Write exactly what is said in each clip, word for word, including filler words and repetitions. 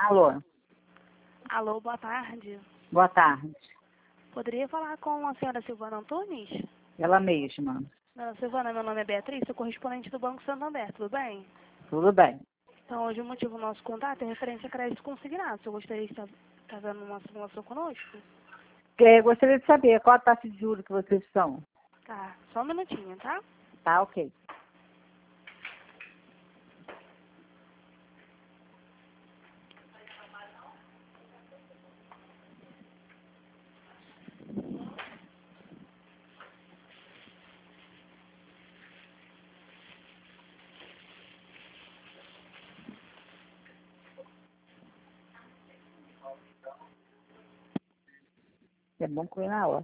Alô? Alô, boa tarde. Boa tarde. Poderia falar com a senhora Silvana Antunes? Ela mesma. Dona Silvana, meu nome é Beatriz, sou correspondente do Banco Santander, tudo bem? Tudo bem. Então, hoje o motivo do nosso contato é referente a crédito consignado. Eu gostaria de estar estar dando uma simulação conosco? É, gostaria de saber qual a taxa de juros que vocês são. Tá, só um minutinho, tá? Tá, ok. É bom comer na hora.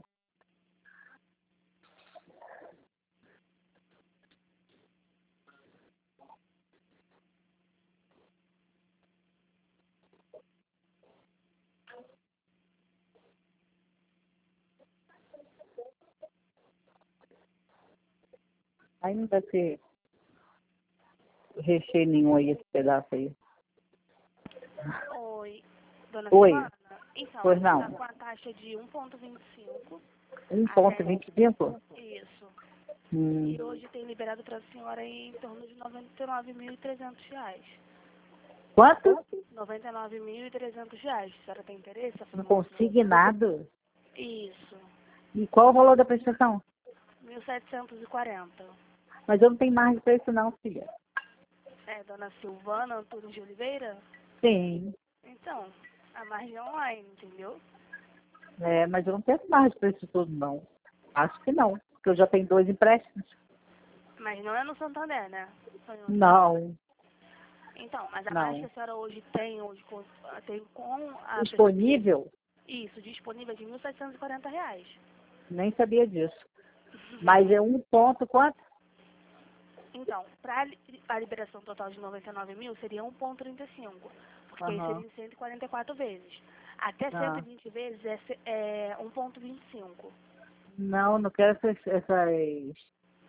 Aí não vai ter recheio nenhum aí, esse pedaço aí. Oi, dona Oi. Silvana? Então, Pois a não. gente está com a taxa de um vírgula vinte e cinco. um ponto vinte e cinco? Isso. Hum. E hoje tem liberado para a senhora em torno de noventa e nove mil e trezentos reais. Quanto? noventa e nove mil e trezentos reais. A senhora tem interesse? Um consignado? Isso. E qual o valor da prestação? mil setecentos e quarenta. Mas eu não tenho margem para isso não, filha. É, dona Silvana Antunes de Oliveira? Sim. Então, a margem é online, entendeu? É, mas eu não tenho margem para isso tudo não. Acho que não, porque eu já tenho dois empréstimos. Mas não é no Santander, né? Foi no- Não, Então, mas a não. margem que a senhora hoje tem, hoje com, tem com a... Disponível? Isso, disponível de mil setecentos e quarenta reais. Nem sabia disso. Mas é um ponto quanto? Então, para a liberação total de noventa e nove mil seria um vírgula trinta e cinco, porque aí Aham. seria cento e quarenta e quatro vezes. Até Ah. cento e vinte vezes é, ce- é um vírgula vinte e cinco. Não, não quero essas, essas...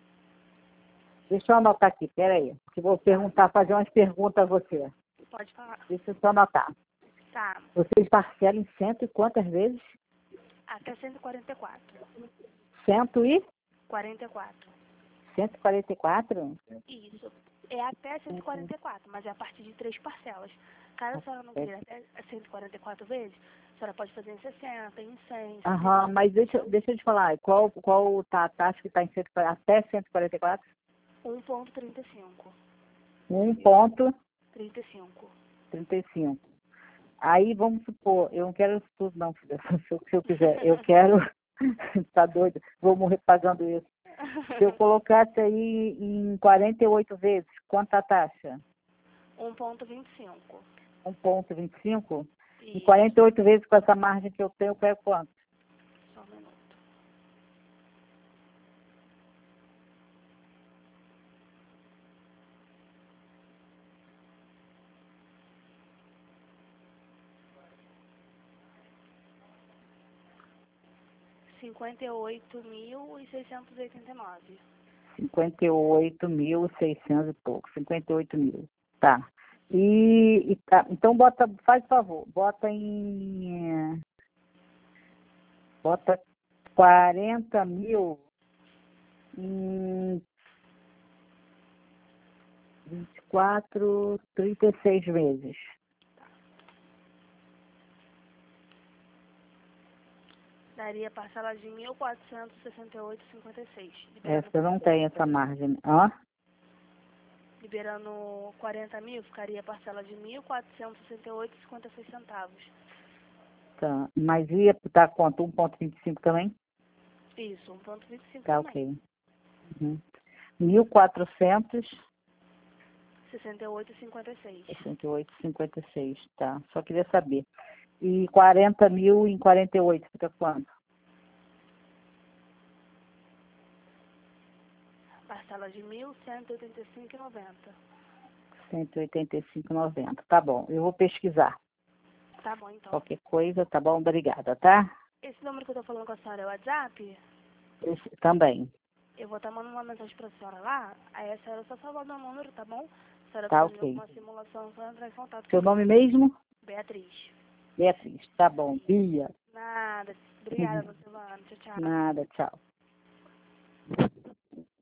Deixa eu anotar aqui, peraí. Que vou perguntar, fazer umas perguntas a você. Pode falar. Deixa eu só anotar. Tá, Vocês parcelam em cento e quantas vezes? até cento e quarenta e quatro. Cento e? quarenta e quatro. Cento e quarenta e quatro? Isso. É até cento e quarenta e quatro, mas é a partir de três parcelas. Caso a senhora não queira até cento e quarenta e quatro vezes, a senhora pode fazer em sessenta, em cem. Aham, mas deixa, deixa eu te falar, qual, qual tá a taxa que está em cento, até cento e quarenta e quatro? um vírgula trinta e cinco. um ponto trinta e cinco. trinta e cinco. Aí vamos supor, eu não quero isso tudo não, filha, se eu, se eu quiser, eu quero, tá doido, vou morrer pagando isso. Se eu colocasse aí em quarenta e oito vezes, quanto a taxa? um vírgula vinte e cinco. um ponto vinte e cinco? Em Isso. quarenta e oito vezes com essa margem que eu tenho, eu pego quanto? Só um minuto. cinquenta e oito mil seiscentos e oitenta e nove. cinquenta e oito mil e seiscentos e pouco, cinquenta e oito mil. Tá. E, e tá, então bota, faz favor, bota em, bota quarenta mil em vinte e quatro, trinta e seis vezes. Daria parcela de mil quatrocentos e sessenta e oito vírgula cinquenta e seis. Essa não tem essa margem. Hã? Liberando quarenta mil, ficaria a parcela de mil quatrocentos e sessenta e oito vírgula cinquenta e seis centavos. Tá. Mas ia dar quanto? um ponto vinte e cinco também? Isso, um vírgula vinte e cinco Tá, também. ok. Uhum. mil quatrocentos sessenta e oito vírgula cinquenta e seis. sessenta e oito, cinquenta e seis, tá. Só queria saber. E quarenta mil em quarenta e oito, fica quanto? Parcela de mil cento e oitenta e cinco vírgula noventa. cento e oitenta e cinco vírgula noventa. Tá bom, eu vou pesquisar. Tá bom, então. Qualquer coisa, tá bom? Obrigada, tá? Esse número que eu tô falando com a senhora é o WhatsApp? Esse, também. Eu vou estar mandando uma mensagem pra senhora lá, aí a senhora só salvar meu número, tá bom? A senhora Tá, precisa de ok. alguma simulação, só entrar em contato Seu comigo. nome mesmo? Beatriz. Beatriz. Beatriz, tá bom. Bia. Nada. Obrigada, Lucilano. Tchau, tchau. Nada, tchau.